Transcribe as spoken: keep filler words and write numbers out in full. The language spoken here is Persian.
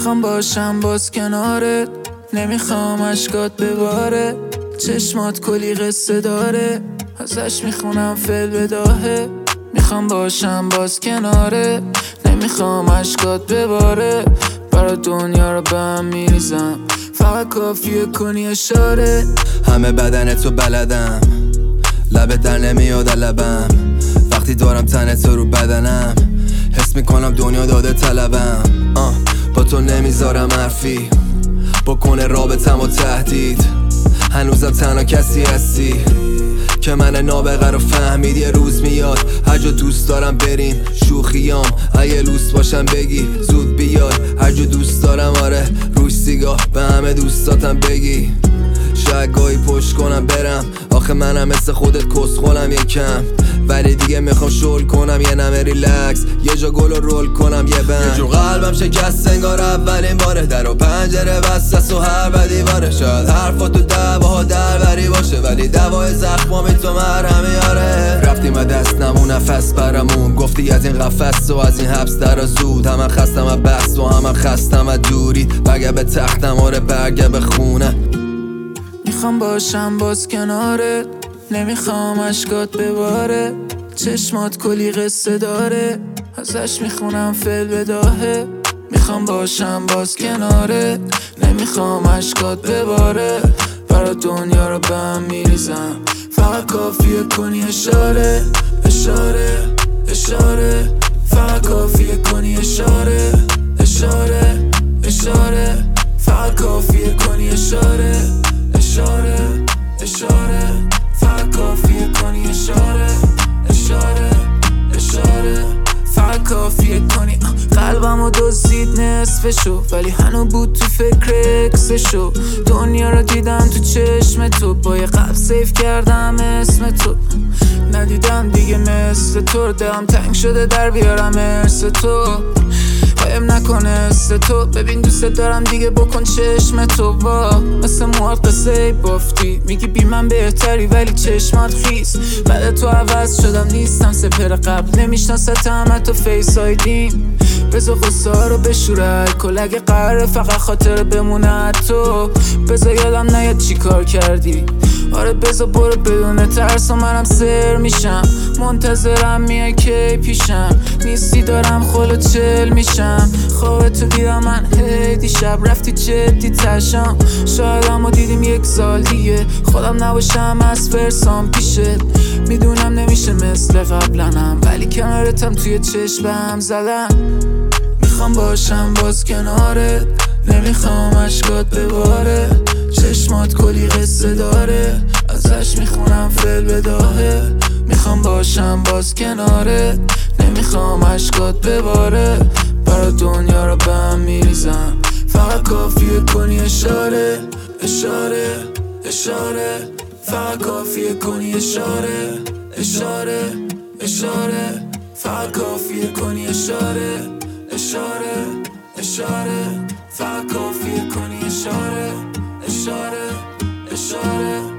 میخوام باشم باز کنارت، نمیخوام اشکات بباره. چشمات کلی قصه داره، ازش میخونم فل بداهه. میخوام باشم باز کناره، نمیخوام اشکات بباره. برا دنیا رو به هم میریزم، فقط کافیه کنی اشاره. همه بدنتو بلدم، لبت در نمیاد لبم. وقتی دارم تنت رو بدنم، حس میکنم دنیا داده طلبم. آه با تو نمیذارم حرفی بکنه رابطم و تهدید. هنوزم تنها کسی هستی که من نابغه رو فهمید. یه روز میاد هر جا دوست دارم بریم شوخیام، اگه لوس باشم بگی زود بیاد. هر جا دوست دارم آره روش سیگاه به همه دوستاتم بگی. شاید گاهی پشت کنم برم، آخه منم مثل خودت کسخولم یکم. ولی دیگه میخوام شل کنم یه نمه ریلکس، یه جا گل رو رول کنم یه بند. یه جور قلبم شکست انگار اولین باره، در و پنجره بستست و هر بدی باره. شاید حرفا تو دعواها دربری باشه، ولی دوای زخمامی تو مرهمی آره. رفتیم از دست نمون نفس برمون، گفتی از این قفس و از این حبس در زود. همه خستم از بحث و همه خستم از دوری، برگه به تختم آره برگه به خونه. میخوام باشم باز کنارت، نمیخوام اشکات بباره. چشمات کلی قصه داره، ازش میخونم فل بداهه. میخوام باشم باز کنارت، نمیخوام اشکات بباره. برا دنیا رو به هم میریزم، فقط کافیه کنی اشاره. اشاره اشاره فقط کافیه کنی اشاره. اشاره اشاره فقط کافیه کنی اشاره. اشاره اشاره فقط کافیه کنی اشاره. اشاره اشاره فقط کافیه کنی. قلبمو دزدید نصفشو، ولی هنو بود تو فکر اکسشو. دنیا رو دیدم تو چشم تو، با یه قلب سیف کردم اسم تو. ندیدم دیگه مثل تو، دلم تنگ شده در بیارم ارث تو. قایم نکنه است تو، ببین دوست دارم دیگه بکن چشم تو. با مثل مواد قصه بافتی، میگی بی من بهتری ولی چشمات خیس. بعد تو عوض شدم نیستم سپر قبل، نمیشناستم حتی فیس آیدیم. بذار غصه ها رو بشوره کل، اگه قراره فقط خاطر بمونه تو. بذار یادم نیاد چی کار کردی، آره بذار برو بدون ترس و منم سر میشم. منتظرم میای کی پیشم، نیستی دارم خلو چل میشم. خواب تو دیدم من هی دیشب رفتی جدی تشم. شاید همو دیدیم یک سال دیگه، خودم نباشم از فرسام پیشت. میدونم نمیشه مثل قبلنم، ولی کنارتم توی چشمم زدم. میخوام باشم باز کنارت، نمیخوام اشکات بباره. چشمات کلی قصه داره، ازش میخونم فل بداهه. میخوام باشم باز کنارت، نمیخوام اشکات بباره. برا دنیا رو به هم میریزم، فقط کافیه کنی اشاره. اشاره اشاره فقط کافیه کنی اشاره. اشاره اشاره فقط کافیه کنی اشاره. اشاره اشاره فقط کافیه کنی اشاره. اشاره اشاره